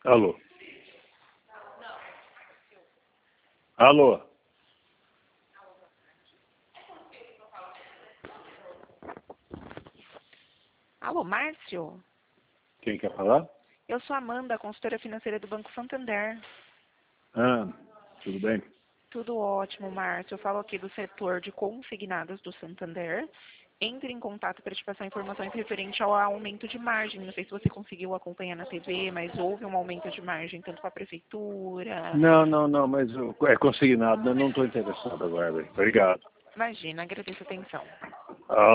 Alô? Alô? Alô, Márcio? Quem quer falar? Eu sou Amanda, consultora financeira do Banco Santander. Ah, tudo bem? Tudo ótimo, Márcio. Eu falo aqui do setor de consignados do Santander. Entre em contato para te passar informações referente ao aumento de margem. Não sei se você conseguiu acompanhar na TV, mas houve um aumento de margem tanto para a prefeitura. Não, mas é consignado, né? Não estou interessado agora, velho. Obrigado. Imagina, agradeço a atenção.